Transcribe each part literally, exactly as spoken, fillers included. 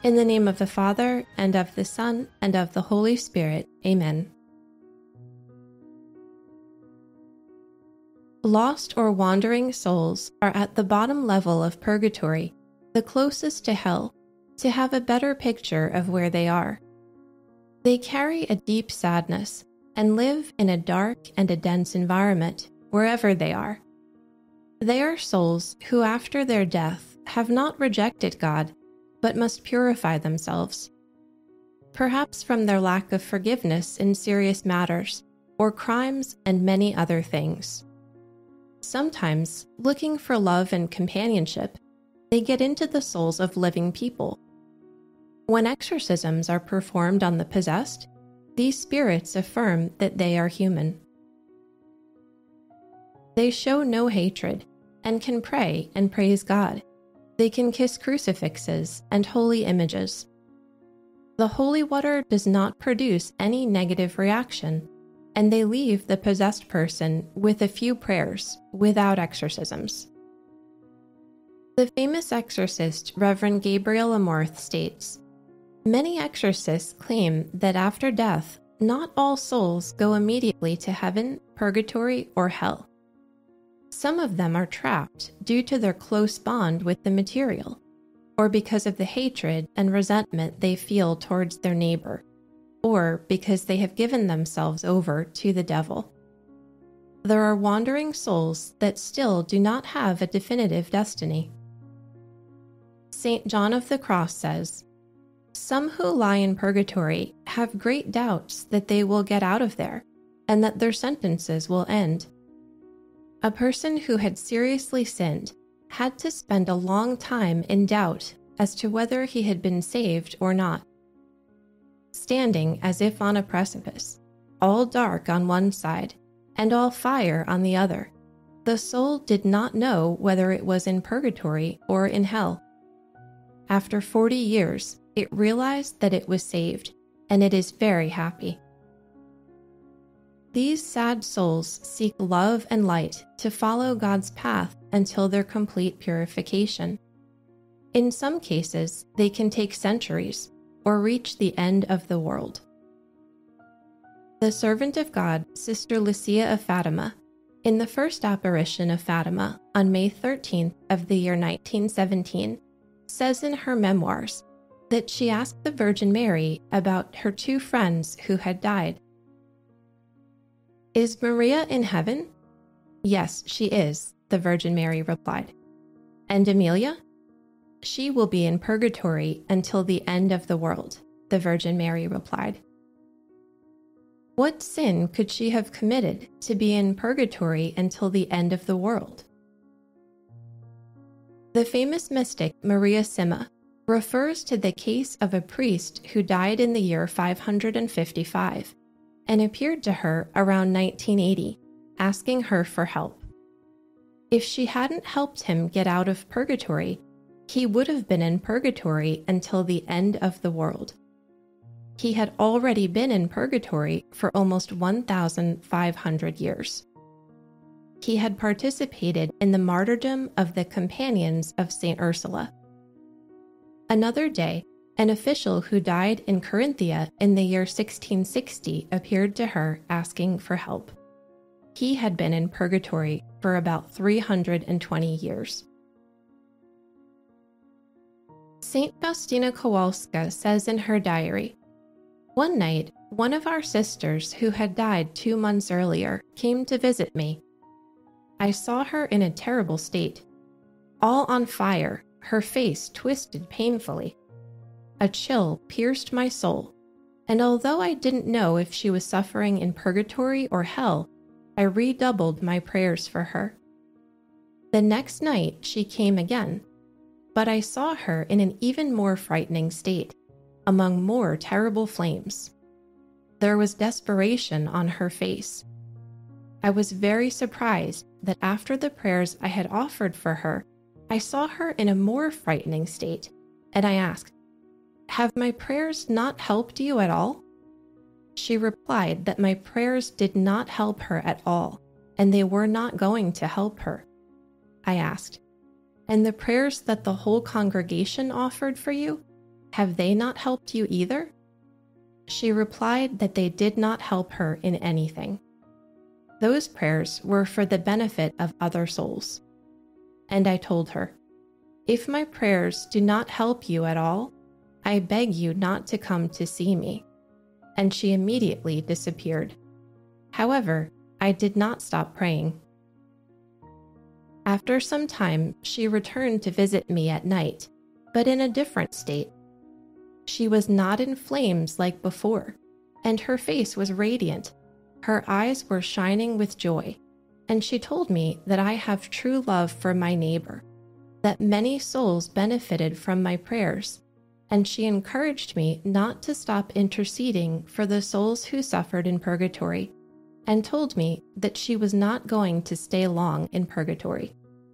In the name of the Father, and of the Son, and of the Holy Spirit. Amen. Lost or wandering souls are at the bottom level of purgatory, the closest to hell, to have a better picture of where they are. They carry a deep sadness and live in a dark and a dense environment wherever they are. They are souls who after their death have not rejected God, but must purify themselves, perhaps from their lack of forgiveness in serious matters, or crimes and many other things. Sometimes, looking for love and companionship, they get into the souls of living people. When exorcisms are performed on the possessed, these spirits affirm that they are human. They show no hatred and can pray and praise God. They can kiss crucifixes and holy images. The holy water does not produce any negative reaction, and they leave the possessed person with a few prayers without exorcisms. The famous exorcist Reverend Gabriel Amorth states, "Many exorcists claim that after death, not all souls go immediately to heaven, purgatory, or hell. Some of them are trapped due to their close bond with the material, or because of the hatred and resentment they feel towards their neighbor, or because they have given themselves over to the devil. There are wandering souls that still do not have a definitive destiny." Saint John of the Cross says, "Some who lie in purgatory have great doubts that they will get out of there, and that their sentences will end." A person who had seriously sinned had to spend a long time in doubt as to whether he had been saved or not. Standing as if on a precipice, all dark on one side and all fire on the other, the soul did not know whether it was in purgatory or in hell. After forty years, it realized that it was saved, and it is very happy. These sad souls seek love and light to follow God's path until their complete purification. In some cases, they can take centuries or reach the end of the world. The servant of God, Sister Lucia of Fatima, in the first apparition of Fatima on May thirteenth of the year nineteen seventeen, says in her memoirs that she asked the Virgin Mary about her two friends who had died. "Is Maria in heaven?" "Yes, she is," the Virgin Mary replied. "And Amelia?" "She will be in purgatory until the end of the world," the Virgin Mary replied. What sin could she have committed to be in purgatory until the end of the world? The famous mystic Maria Sima refers to the case of a priest who died in the year five hundred fifty-five and appeared to her around nineteen eighty, asking her for help. If she hadn't helped him get out of purgatory, he would have been in purgatory until the end of the world. He had already been in purgatory for almost one thousand five hundred years. He had participated in the martyrdom of the companions of Saint Ursula. Another day, an official who died in Carinthia in the year sixteen sixty appeared to her asking for help. He had been in purgatory for about three hundred twenty years. Saint Faustina Kowalska says in her diary, "One night, one of our sisters who had died two months earlier came to visit me. I saw her in a terrible state, all on fire, her face twisted painfully. A chill pierced my soul, and although I didn't know if she was suffering in purgatory or hell, I redoubled my prayers for her. The next night she came again, but I saw her in an even more frightening state, among more terrible flames. There was desperation on her face. I was very surprised that after the prayers I had offered for her, I saw her in a more frightening state, and I asked, 'Have my prayers not helped you at all?' She replied that my prayers did not help her at all, and they were not going to help her. I asked, 'And the prayers that the whole congregation offered for you?' have they not helped you either?" She replied that they did not help her in anything. Those prayers were for the benefit of other souls. And I told her, "If my prayers do not help you at all, I beg you not to come to see me." And she immediately disappeared. However, I did not stop praying. After some time, she returned to visit me at night, but in a different state. She was not in flames like before, and her face was radiant. Her eyes were shining with joy, and she told me that I have true love for my neighbor, that many souls benefited from my prayers, and she encouraged me not to stop interceding for the souls who suffered in purgatory, and told me that she was not going to stay long in purgatory.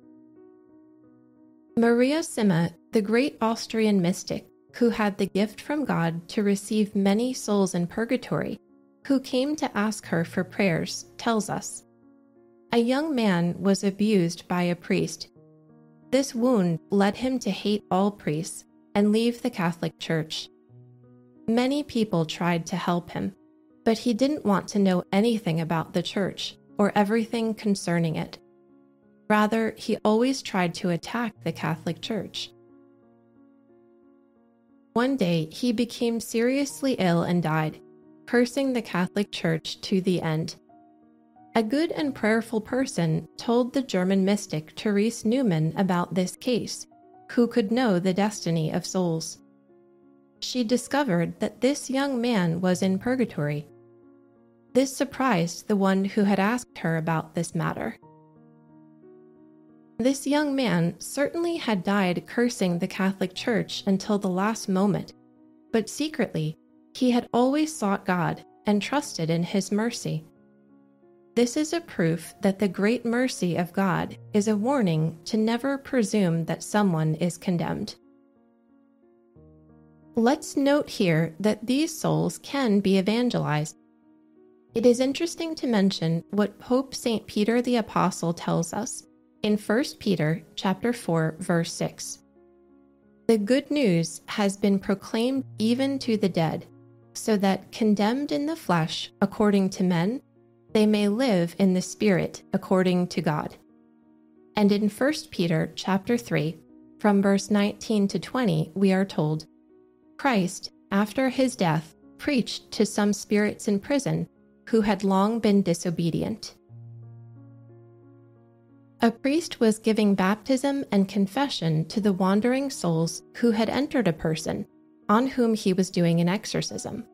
Maria Sima, the great Austrian mystic, who had the gift from God to receive many souls in purgatory, who came to ask her for prayers, tells us, "A young man was abused by a priest. This wound led him to hate all priests and leave the Catholic Church. Many people tried to help him, but he didn't want to know anything about the Church or everything concerning it. Rather, he always tried to attack the Catholic Church. One day, he became seriously ill and died, cursing the Catholic Church to the end. A good and prayerful person told the German mystic Therese Neumann about this case, who could know the destiny of souls. She discovered that this young man was in purgatory. This surprised the one who had asked her about this matter. This young man certainly had died cursing the Catholic Church until the last moment, but secretly, he had always sought God and trusted in His mercy. This is a proof that the great mercy of God is a warning to never presume that someone is condemned. Let's note here that these souls can be evangelized. It is interesting to mention what Pope Saint Peter the Apostle tells us in First Peter chapter four, verse six. The good news has been proclaimed even to the dead, so that condemned in the flesh according to men, they may live in the Spirit according to God. And in First Peter chapter three, from verse nineteen to twenty, we are told, Christ, after his death, preached to some spirits in prison who had long been disobedient. A priest was giving baptism and confession to the wandering souls who had entered a person on whom he was doing an exorcism.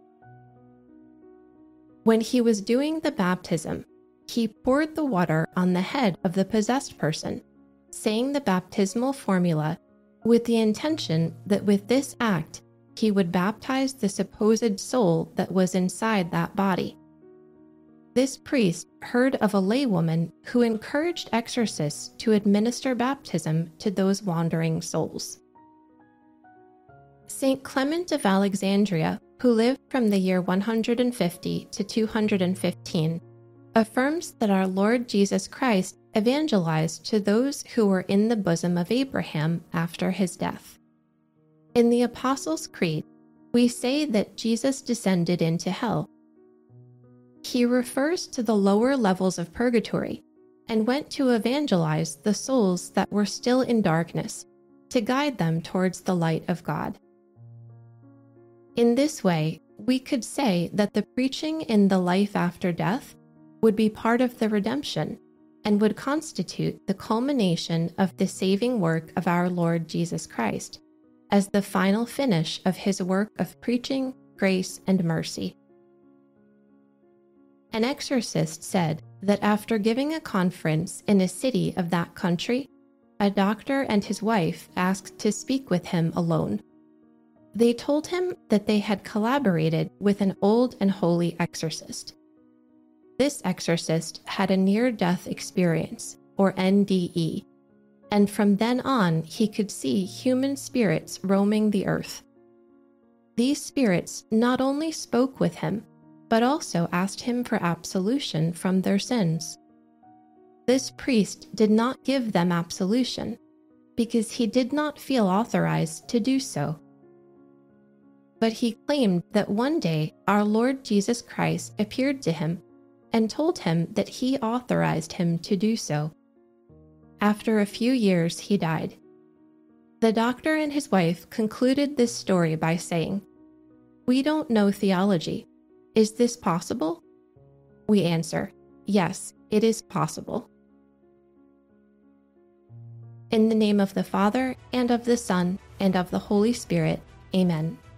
When he was doing the baptism, he poured the water on the head of the possessed person, saying the baptismal formula with the intention that with this act he would baptize the supposed soul that was inside that body. This priest heard of a laywoman who encouraged exorcists to administer baptism to those wandering souls. Saint Clement of Alexandria, who lived from the year one hundred fifty to two hundred fifteen, affirms that our Lord Jesus Christ evangelized to those who were in the bosom of Abraham after his death. In the Apostles' Creed, we say that Jesus descended into hell. He refers to the lower levels of purgatory and went to evangelize the souls that were still in darkness, to guide them towards the light of God. In this way, we could say that the preaching in the life after death would be part of the redemption and would constitute the culmination of the saving work of our Lord Jesus Christ, as the final finish of his work of preaching, grace, and mercy. An exorcist said that after giving a conference in a city of that country, a doctor and his wife asked to speak with him alone. They told him that they had collaborated with an old and holy exorcist. This exorcist had a near-death experience, or N D E, and from then on he could see human spirits roaming the earth. These spirits not only spoke with him, but also asked him for absolution from their sins. This priest did not give them absolution, because he did not feel authorized to do so. but he claimed that one day our Lord Jesus Christ appeared to him and told him that he authorized him to do so. After a few years, he died. The doctor and his wife concluded this story by saying, "We don't know theology. Is this possible?" We answer, yes, it is possible. In the name of the Father, and of the Son, and of the Holy Spirit, Amen.